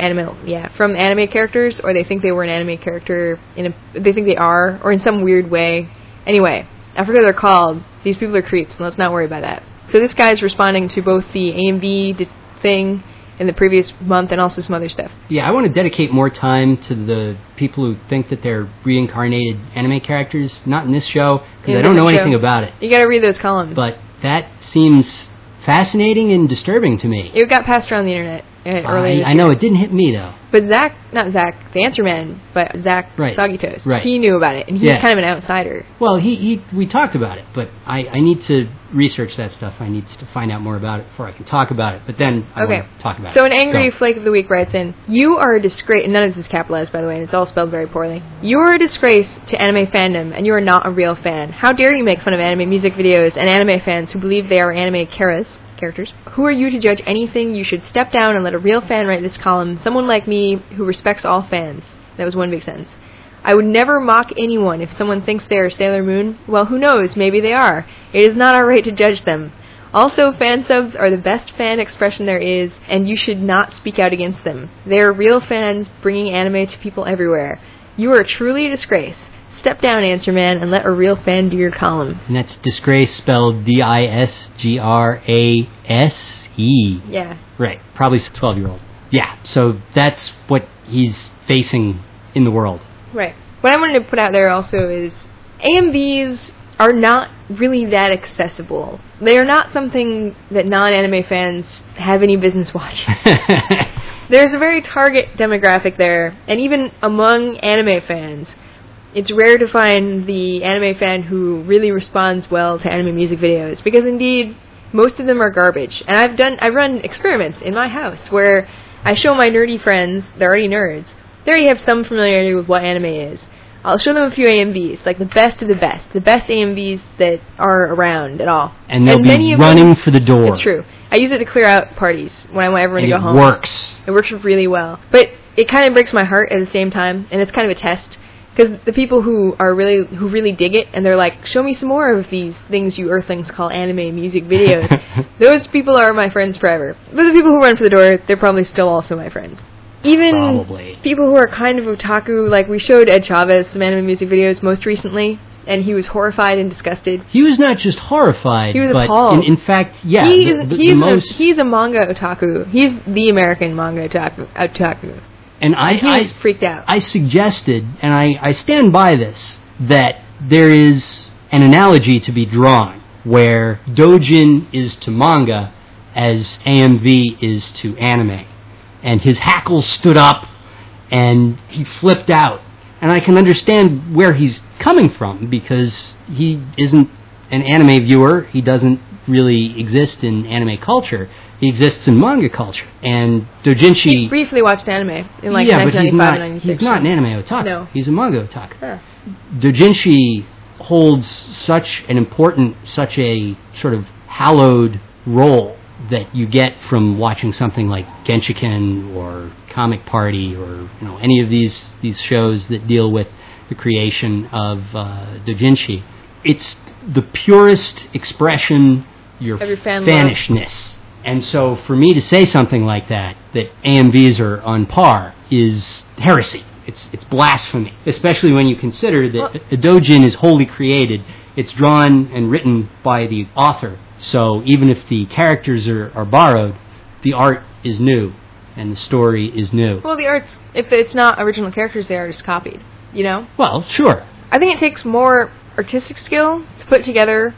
characters, or they think they were an anime character, they think they are, or in some weird way. Anyway, I forget what they're called. These people are creeps, and let's not worry about that. So this guy's responding to both the AMV thing in the previous month and also some other stuff. Yeah, I want to dedicate more time to the people who think that they're reincarnated anime characters. Not in this show, because I don't know anything about it. You got to read those columns. But that seems fascinating and disturbing to me. It got passed around the internet. earlier this I know, year. it didn't hit me, though. But not Zach, the Answer Man, but Zach Soggy Toast. Right. He knew about it, and he's kind of an outsider. Well, we talked about it, but I need to research that stuff. I need to find out more about it before I can talk about it. But then I want to talk about it. So an Angry Flake of the Week writes in, "You are a disgrace," and none of this is capitalized, by the way, and it's all spelled very poorly. "You are a disgrace to anime fandom, and you are not a real fan. How dare you make fun of anime music videos and anime fans who believe they are anime characters? Who are you to judge anything? You should step down and let a real fan write this column. Someone like me who respects all fans." That was one big sentence. "I would never mock anyone. If someone thinks they are Sailor Moon, well, who knows? Maybe they are. It is not our right to judge them. Also, fan subs are the best fan expression there is, and you should not speak out against them. They are real fans bringing anime to people everywhere. You are truly a disgrace. Step down, Answer Man, and let a real fan do your column." And that's disgrace spelled D-I-S-G-R-A-S-E. Yeah. Right. Probably a 12-year-old. Yeah. So that's what he's facing in the world. Right. What I wanted to put out there also is AMVs are not really that accessible. They are not something that non-anime fans have any business watching. There's a very target demographic there, and even among anime fans, it's rare to find the anime fan who really responds well to anime music videos, because indeed, most of them are garbage. And I've run experiments in my house where I show my nerdy friends, they're already nerds, they already have some familiarity with what anime is. I'll show them a few AMVs, like the best of the best AMVs that are around at all. And they'll be running for the door. It's true. I use it to clear out parties when I want everyone to go home. It works. It works really well. But it kind of breaks my heart at the same time, and it's kind of a test. Because the people who really dig it, and they're like, show me some more of these things you earthlings call anime music videos, those people are my friends forever. But the people who run for the door, they're probably still also my friends. Even people who are kind of otaku, like we showed Ed Chavez some anime music videos most recently, and he was horrified and disgusted. He was not just horrified, he was but appalled. In fact, yeah, he's a manga otaku. He's the American manga otaku. And he was freaked out. I suggested, and I stand by this, that there is an analogy to be drawn where doujin is to manga as AMV is to anime. And his hackles stood up, and he flipped out. And I can understand where he's coming from, because he isn't an anime viewer. He doesn't really exist in anime culture. He exists in manga culture. And doujinshi... He briefly watched anime in like 1995 and 96. He's not an anime otaku. No. He's a manga otaku. Huh. Doujinshi holds such an important, such a sort of hallowed role that you get from watching something like Genshiken or Comic Party or any of these shows that deal with the creation of doujinshi. It's the purest expression of your fanishness. And so for me to say something like that AMVs are on par, is heresy. It's blasphemy, especially when you consider that a doujin is wholly created. It's drawn and written by the author. So even if the characters are borrowed, the art is new and the story is new. Well, the art's, if it's not original characters, the art is copied, Well, sure. I think it takes more artistic skill to put together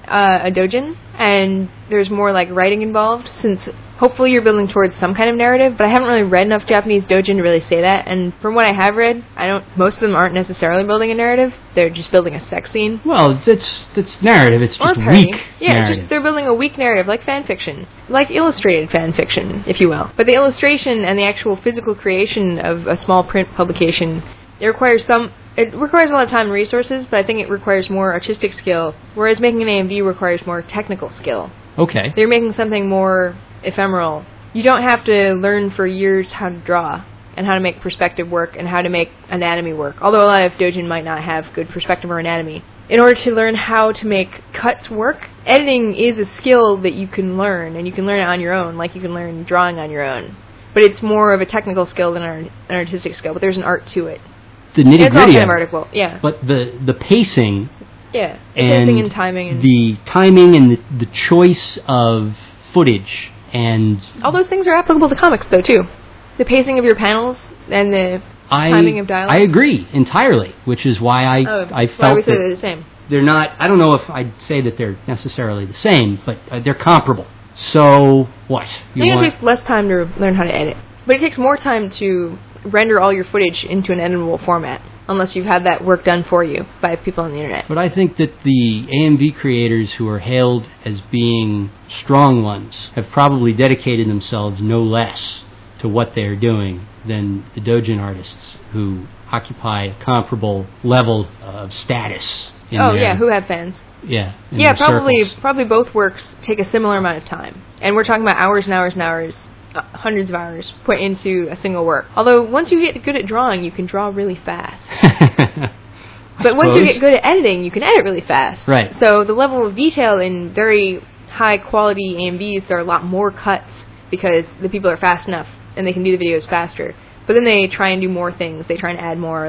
a doujin, and there's more like writing involved, since hopefully you're building towards some kind of narrative, but I haven't really read enough Japanese doujin to really say that, and from what I have read, most of them aren't necessarily building a narrative, they're just building a sex scene. Well, that's narrative, it's just weak narrative. They're building a weak narrative, like fan fiction, like illustrated fan fiction, if you will. But the illustration and the actual physical creation of a small print publication, it requires a lot of time and resources, but I think it requires more artistic skill, whereas making an AMV requires more technical skill. Okay. They're making something more ephemeral. You don't have to learn for years how to draw and how to make perspective work and how to make anatomy work, although a lot of doujin might not have good perspective or anatomy. In order to learn how to make cuts work, editing is a skill that you can learn, and you can learn it on your own, like you can learn drawing on your own. But it's more of a technical skill than an artistic skill, but there's an art to it. The nitty-gritty. It's all kind of article, yeah. But the pacing... Yeah, pacing and timing. And the timing and the choice of footage and... all those things are applicable to comics, though, too. The pacing of your panels and the timing of dialogue. I agree entirely, which is why I felt why we say they're the same. They're not... I don't know if I'd say that they're necessarily the same, but they're comparable. So, what? I think it takes less time to learn how to edit. But it takes more time to render all your footage into an editable format, unless you've had that work done for you by people on the internet. But I think that the AMV creators who are hailed as being strong ones have probably dedicated themselves no less to what they're doing than the Dojin artists who occupy a comparable level of status. Who have fans. Yeah. Yeah, probably both works take a similar amount of time. And we're talking about hours and hours and hours, hundreds of hours put into a single work. Although once you get good at drawing, you can draw really fast. But once you get good at editing, you can edit really fast. Right. So the level of detail in very high quality AMVs, there are a lot more cuts because the people are fast enough and they can do the videos faster. But then they try and do more things. They try and add more,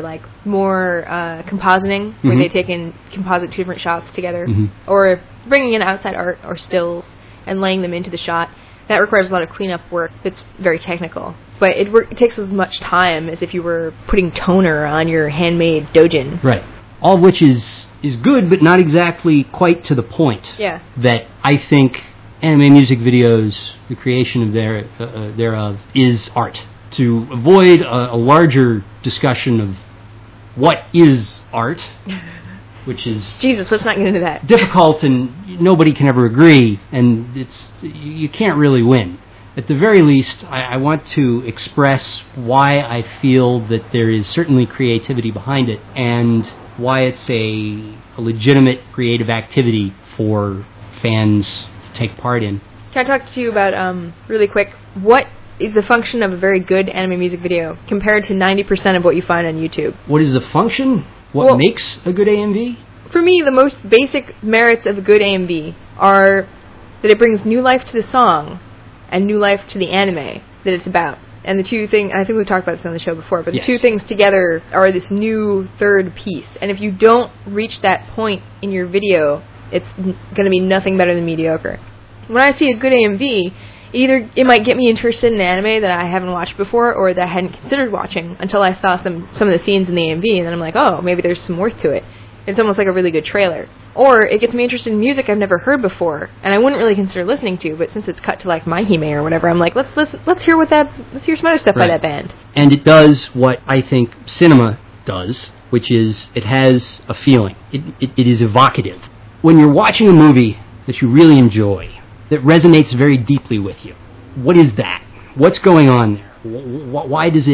compositing, where they take and composite two different shots together, or bringing in outside art or stills and laying them into the shot. That requires a lot of cleanup work that's very technical. But it takes as much time as if you were putting toner on your handmade Dojin. Right. All of which is good, but not exactly quite to the point. Yeah. That I think anime music videos, the creation of thereof, is art. To avoid a larger discussion of what is art, which is Jesus, let's not get into that. Difficult, and nobody can ever agree, and you can't really win. At the very least, I want to express why I feel that there is certainly creativity behind it, and why it's a legitimate creative activity for fans to take part in. Can I talk to you about, really quick, what is the function of a very good anime music video compared to 90% of what you find on YouTube? What is the function? What makes a good AMV? For me, the most basic merits of a good AMV are that it brings new life to the song and new life to the anime that it's about. And the two things, I think we've talked about this on the show before, but the two things together are this new third piece. And if you don't reach that point in your video, it's going to be nothing better than mediocre. When I see a good AMV, either it might get me interested in an anime that I haven't watched before or that I hadn't considered watching until I saw some of the scenes in the AMV, and then I'm like, oh, maybe there's some worth to it. It's almost like a really good trailer. Or it gets me interested in music I've never heard before, and I wouldn't really consider listening to, but since it's cut to like My Hime or whatever, I'm like, let's hear some other stuff by that band. And it does what I think cinema does, which is it has a feeling. It is evocative. When you're watching a movie that you really enjoy, that resonates very deeply with you. What is that? What's going on there? Why does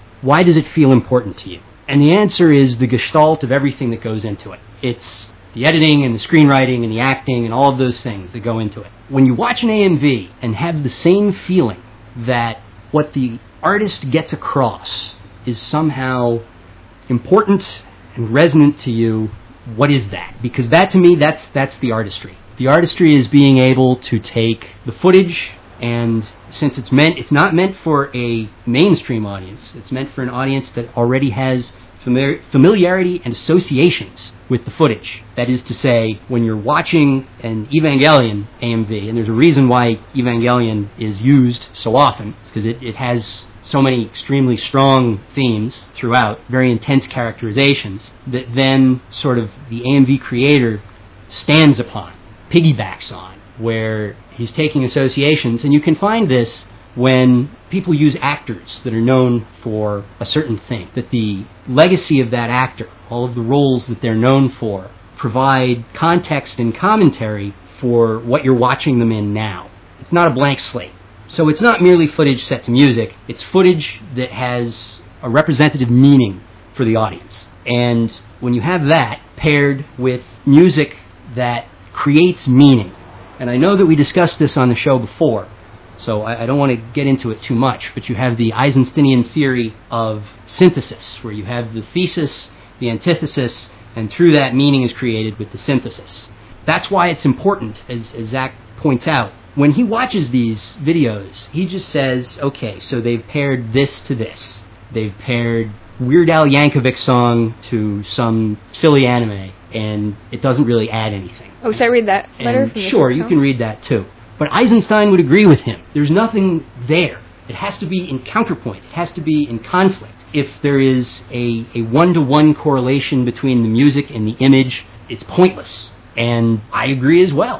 it feel important to you? And the answer is the gestalt of everything that goes into it. It's the editing and the screenwriting and the acting and all of those things that go into it. When you watch an AMV and have the same feeling that what the artist gets across is somehow important and resonant to you, what is that? Because that, to me, that's the artistry. The artistry is being able to take the footage, and since it's not meant for a mainstream audience, it's meant for an audience that already has familiarity and associations with the footage. That is to say, when you're watching an Evangelion AMV, and there's a reason why Evangelion is used so often, it's because it has so many extremely strong themes throughout, very intense characterizations, that then sort of the AMV creator stands upon, piggybacks on, where he's taking associations. And you can find this when people use actors that are known for a certain thing, that the legacy of that actor, all of the roles that they're known for, provide context and commentary for what you're watching them in now. It's not a blank slate. So it's not merely footage set to music, it's footage that has a representative meaning for the audience. And when you have that paired with music that creates meaning, and I know that we discussed this on the show before, so I don't want to get into it too much, but you have the Eisensteinian theory of synthesis, where you have the thesis, the antithesis, and through that meaning is created with the synthesis. That's why it's important, as Zach points out. When he watches these videos, he just says, okay, so they've paired this to this. They've paired Weird Al Yankovic song to some silly anime, and it doesn't really add anything. Oh, should I read that letter from the Sure, you can read that too. But Eisenstein would agree with him. There's nothing there. It has to be in counterpoint. It has to be in conflict. If there is a one-to-one correlation between the music and the image, it's pointless. And I agree as well.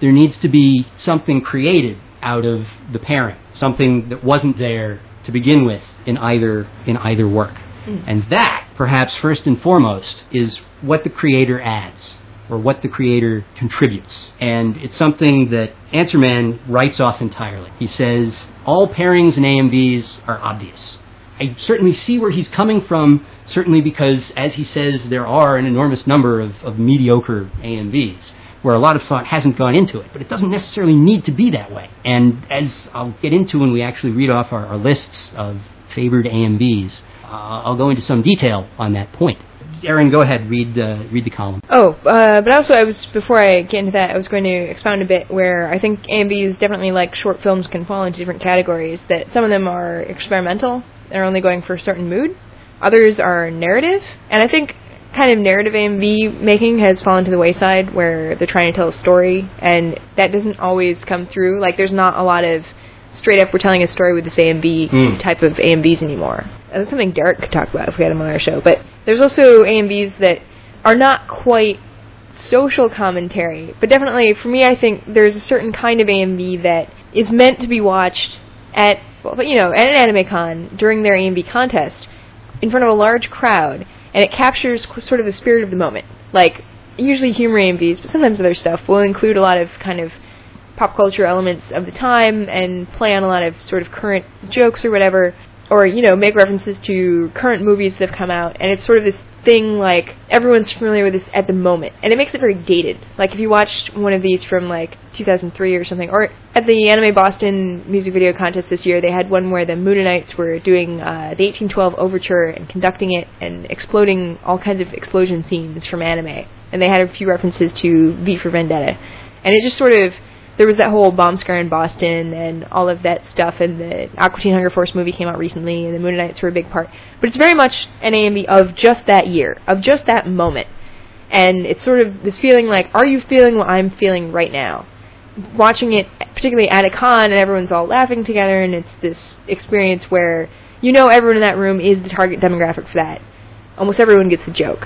there needs to be something created out of the pairing, something that wasn't there to begin with in either work. And that, perhaps first and foremost, is what the creator adds, or what the creator contributes. And it's something that Answer Man writes off entirely. He says, all pairings in AMVs are obvious. I certainly see where he's coming from, certainly because, as he says, there are an enormous number of mediocre AMVs, where a lot of thought hasn't gone into it. But it doesn't necessarily need to be that way. And as I'll get into when we actually read off our lists of favored AMVs, I'll go into some detail on that point. Aaron, go ahead, read the column. But also before I get into that, I was going to expound a bit where I think AMVs, definitely like short films, can fall into different categories, that some of them are experimental, they're only going for a certain mood. Others are narrative, and I think kind of narrative AMV making has fallen to the wayside, where they're trying to tell a story, and that doesn't always come through. Like, there's not a lot of straight up, we're telling a story with this AMV type of AMVs anymore. That's something Derek could talk about if we had him on our show. But there's also AMVs that are not quite social commentary, but definitely, for me, I think there's a certain kind of AMV that is meant to be watched at an anime con during their AMV contest in front of a large crowd, and it captures sort of the spirit of the moment. Like, usually humor AMVs, but sometimes other stuff will include a lot of kind of pop culture elements of the time and play on a lot of sort of current jokes or whatever, or, make references to current movies that have come out, and it's sort of this thing, like, everyone's familiar with this at the moment, and it makes it very dated. Like, if you watched one of these from, like, 2003 or something, or at the Anime Boston music video contest this year, they had one where the Mooninites were doing the 1812 Overture and conducting it and exploding all kinds of explosion scenes from anime, and they had a few references to V for Vendetta, and it just sort of, there was that whole bomb scare in Boston and all of that stuff, and the Aqua Teen Hunger Force movie came out recently, and the Mooninites were a big part. But it's very much an AMV of just that year, of just that moment. And it's sort of this feeling like, are you feeling what I'm feeling right now? Watching it, particularly at a con, and everyone's all laughing together, and it's this experience where everyone in that room is the target demographic for that. Almost everyone gets the joke.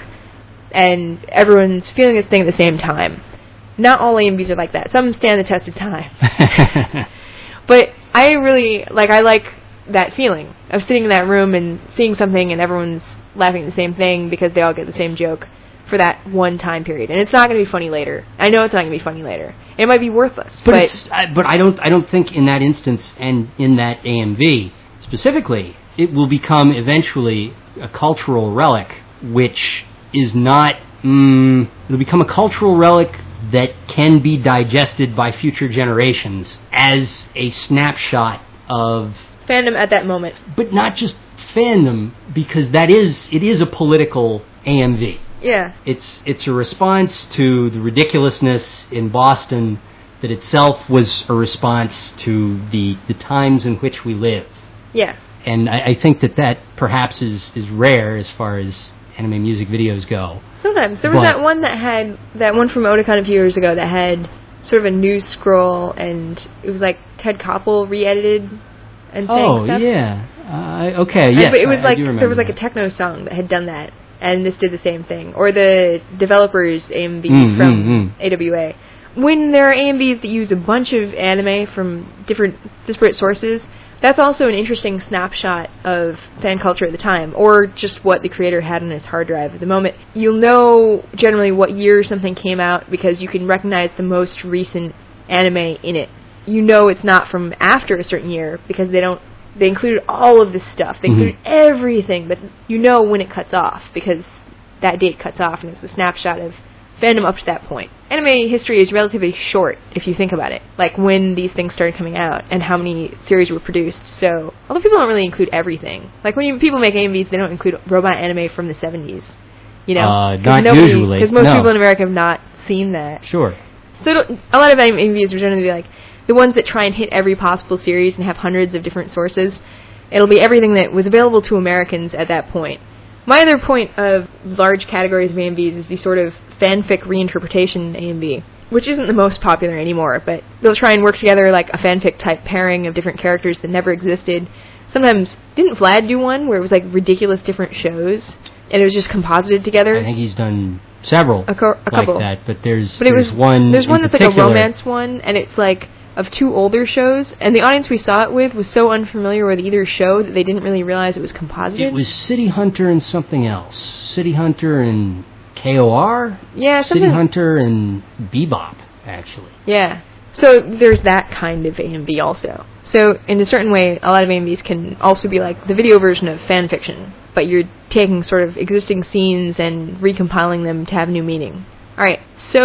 And everyone's feeling this thing at the same time. Not all AMVs are like that. Some stand the test of time. But I like that feeling of sitting in that room and seeing something and everyone's laughing at the same thing because they all get the same joke for that one time period. And it's not going to be funny later. I know it's not going to be funny later. It might be worthless. But I don't think in that instance and in that AMV specifically, it will become eventually a cultural relic, which is not... it'll become a cultural relic that can be digested by future generations as a snapshot of fandom at that moment. But not just fandom, because it is a political AMV. Yeah. It's a response to the ridiculousness in Boston that itself was a response to the times in which we live. Yeah. And I think that perhaps is rare as far as anime music videos go. Sometimes. There was that one from Otakon a few years ago that had sort of a news scroll, and it was like Ted Koppel re-edited and sang stuff. Oh, yeah. Okay, yes. But it was there was like a techno song that had done that, and this did the same thing. Or the developers AMV from AWA. When there are AMVs that use a bunch of anime from different disparate sources, that's also an interesting snapshot of fan culture at the time, or just what the creator had on his hard drive at the moment. You'll know generally what year something came out because you can recognize the most recent anime in it. You know it's not from after a certain year because they included all of this stuff. They included everything, but you know when it cuts off because that date cuts off and it's a snapshot of fandom up to that point. Anime history is relatively short if you think about it, like when these things started coming out and how many series were produced. So, although people don't really include everything. Like when people make AMVs, they don't include robot anime from the 70s. Not usually. Because most people in America have not seen that. Sure. So a lot of AMVs are generally like the ones that try and hit every possible series and have hundreds of different sources. It'll be everything that was available to Americans at that point. My other point of large categories of AMVs is the sort of fanfic reinterpretation AMV, which isn't the most popular anymore, but they'll try and work together like a fanfic type pairing of different characters that never existed. Sometimes, didn't Vlad do one where it was like ridiculous different shows, and it was just composited together? I think he's done several A couple. like that, but there's one. There's one in that's like a particular- romance one, and it's like of two older shows, and the audience we saw it with was so unfamiliar with either show that they didn't really realize it was composited. It was City Hunter and something else. City Hunter and KOR? Yeah, City something. Hunter and Bebop, actually. Yeah. So there's that kind of AMV also. So in a certain way, a lot of AMVs can also be like the video version of fan fiction, but you're taking sort of existing scenes and recompiling them to have new meaning. Alright,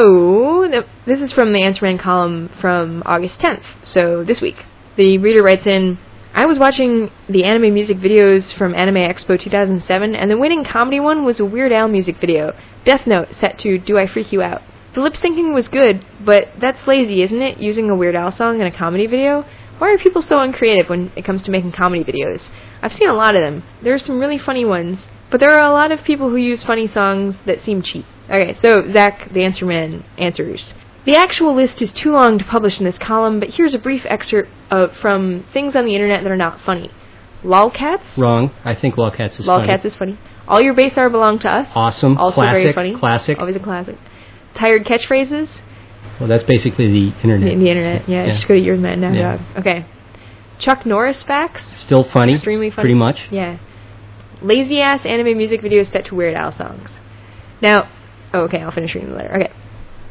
so this is from the Answer Man column from August 10th, so this week. The reader writes in, I was watching the anime music videos from Anime Expo 2007, and the winning comedy one was a Weird Al music video, Death Note, set to Do I Freak You Out? The lip syncing was good, but that's lazy, isn't it, using a Weird Al song in a comedy video? Why are people so uncreative when it comes to making comedy videos? I've seen a lot of them. There are some really funny ones, but there are a lot of people who use funny songs that seem cheap. Okay, so Zach, the Answer Man, answers. The actual list is too long to publish in this column, but here's a brief excerpt from things on the internet that are not funny. Lolcats? Wrong. I think Lolcats is funny. Lolcats is funny. All Your Base Are Belong to Us? Awesome. Also Classic. very funny. Classic. Always a classic. Tired Catchphrases? Well, that's basically the internet. The internet, yeah. Just go to Your Man Now. Yeah. Okay. Chuck Norris facts? Still funny. Extremely funny. Pretty much. Yeah. Lazy-ass anime music videos set to Weird Al songs. Now, okay, I'll finish reading the letter. Okay.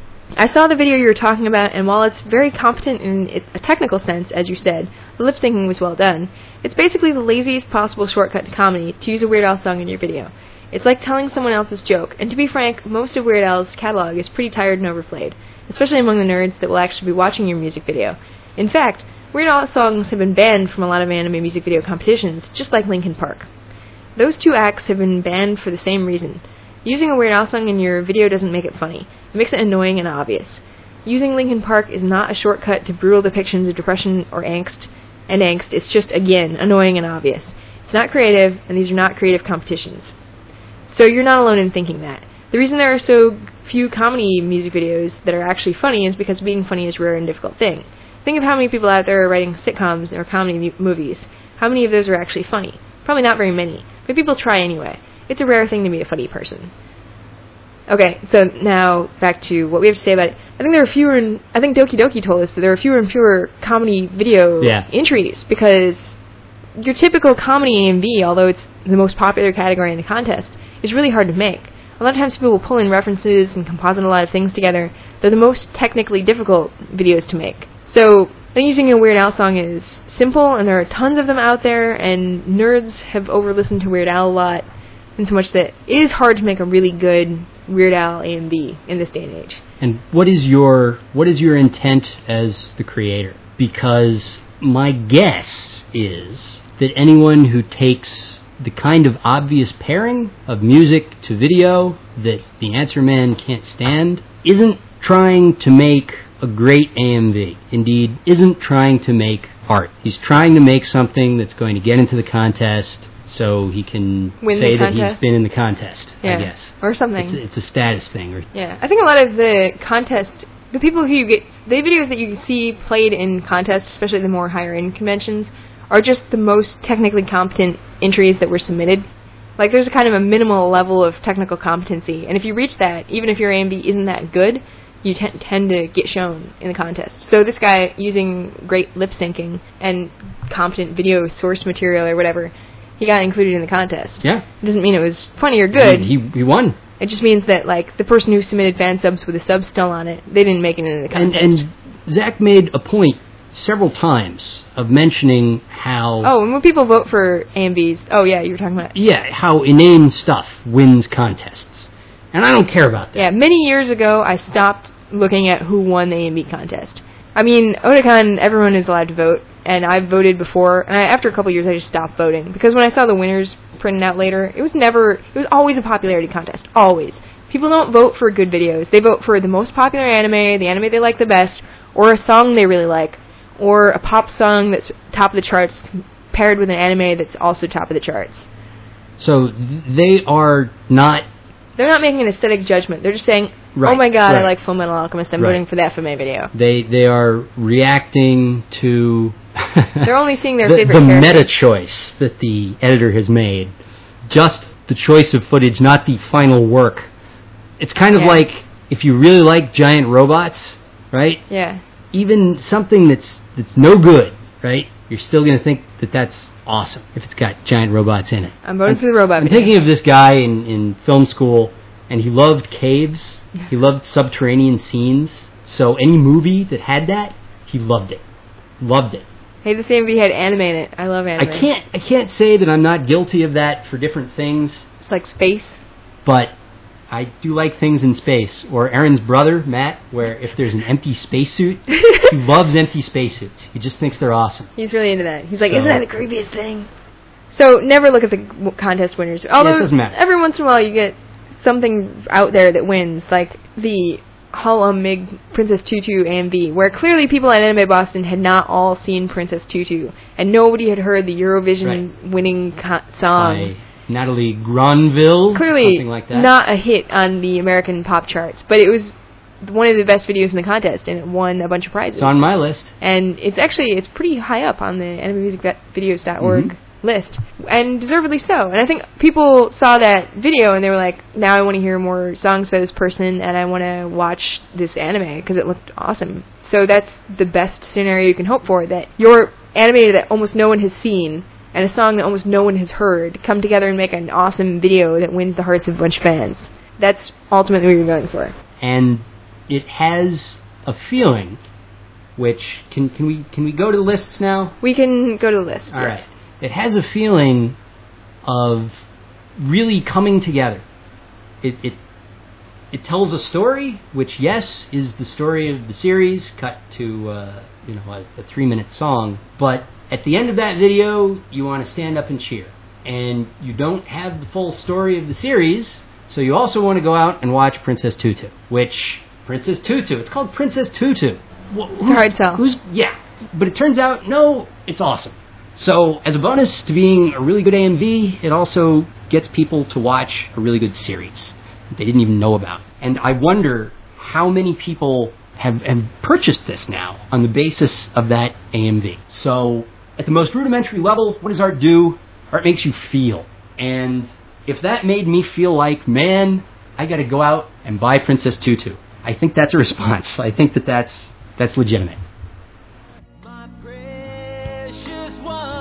I saw the video you were talking about, and while it's very competent in a technical sense, as you said, the lip syncing was well done, it's basically the laziest possible shortcut to comedy to use a Weird Al song in your video. It's like telling someone else's joke, and to be frank, most of Weird Al's catalog is pretty tired and overplayed, especially among the nerds that will actually be watching your music video. In fact, Weird Al songs have been banned from a lot of anime music video competitions, just like Linkin Park. Those two acts have been banned for the same reason. Using a Weird Al song in your video doesn't make it funny. It makes it annoying and obvious. Using Linkin Park is not a shortcut to brutal depictions of depression or angst. It's just, again, annoying and obvious. It's not creative, and these are not creative competitions. So you're not alone in thinking that. The reason there are so few comedy music videos that are actually funny is because being funny is a rare and difficult thing. Think of how many people out there are writing sitcoms or comedy movies. How many of those are actually funny? Probably not very many, but people try anyway. It's a rare thing to be a funny person. Okay, so now back to what we have to say about it. I think there are fewer, and I think Doki Doki told us that there are fewer and fewer comedy video entries because your typical comedy AMV, although it's the most popular category in the contest, is really hard to make. A lot of times people will pull in references and composite a lot of things together. They're the most technically difficult videos to make. So I think using a Weird Al song is simple, and there are tons of them out there, and nerds have over-listened to Weird Al a lot, and so much that it is hard to make a really good Weird Al AMV in this day and age. And what is your intent as the creator? Because my guess is that anyone who takes the kind of obvious pairing of music to video that the Answer Man can't stand isn't trying to make a great AMV. Indeed, isn't trying to make art. He's trying to make something that's going to get into the contest so he can say that he's been in the contest, I guess. Or something. It's a status thing. Yeah, I think a lot of the contest, the people who get, the videos that you see played in contests, especially the more higher-end conventions, are just the most technically competent entries that were submitted. Like, there's a kind of a minimal level of technical competency, and if you reach that, even if your AMV isn't that good, you tend to get shown in the contest. So this guy, using great lip syncing and competent video source material or whatever, he got included in the contest. Yeah. It doesn't mean it was funny or good. He won. It just means that, like, the person who submitted fan subs with a sub still on it, they didn't make it into the contest. And Zach made a point several times of mentioning how... Oh, and when people vote for AMVs... Oh, yeah, you were talking about... Yeah, how inane stuff wins contests. And I don't care about that. Yeah, many years ago, I stopped looking at who won the AMV contest. I mean, Otakon, everyone is allowed to vote, and I've voted before, and after a couple years, I just stopped voting. Because when I saw the winners printed out later, it was always a popularity contest. Always. People don't vote for good videos. They vote for the most popular anime, the anime they like the best, or a song they really like, or a pop song that's top of the charts paired with an anime that's also top of the charts. So they are not... They're not making an aesthetic judgment. They're just saying, oh my god, I like Full Metal Alchemist, I'm voting for that for my video. They are reacting to... They're only seeing their favorite the character. meta choice that the editor has made. Just the choice of footage, not the final work. it's kind of Yeah. like if you really like giant robots, right? Yeah. Even something that's no good, right? You're still going to think that that's awesome if it's got giant robots in it. I'm voting for the robot. I'm thinking of this guy in film school, and he loved caves. He loved subterranean scenes. So any movie that had that, he loved it. Loved it. Hey, the same movie had anime in it. I love anime. I can't say that I'm not guilty of that for different things, It's like space. but I do like things in space. Or Aaron's brother, Matt, where if there's an empty spacesuit, he loves empty spacesuits. He just thinks they're awesome. He's really into that. He's like, So- isn't that the creepiest thing? So never look at the contest winners. Although it doesn't matter. every once in a while you get something out there that wins, like the Hall Mig Princess Tutu AMV, where clearly people at Anime Boston had not all seen Princess Tutu, and nobody had heard the Eurovision winning song. By Natalie Granville, Clearly something like that. not a hit on the American pop charts, but it was one of the best videos in the contest, and it won a bunch of prizes. It's on my list. And it's pretty high up on the animemusicvideos.org list, and deservedly so. And I think people saw that video and they were like, now I want to hear more songs by this person, and I want to watch this anime because it looked awesome. So that's the best scenario you can hope for, that your anime that almost no one has seen and a song that almost no one has heard come together and make an awesome video that wins the hearts of a bunch of fans. That's ultimately what you're going for. And it has a feeling, which can we go to the lists now? We can go to the list. All yes. right. It has a feeling of really coming together. It tells a story, which yes is the story of the series cut to a 3-minute song, but at the end of that video you want to stand up and cheer, and you don't have the full story of the series, so you also want to go out and watch Princess Tutu, it's called Princess Tutu. It's a hard sell. But it turns out, no, it's awesome. So, as a bonus to being a really good AMV, it also gets people to watch a really good series that they didn't even know about. And I wonder how many people have purchased this now on the basis of that AMV. So, at the most rudimentary level, what does art do? Art makes you feel. And if that made me feel like, man, I gotta go out and buy Princess Tutu, I think that's a response. I think that's legitimate. My precious one.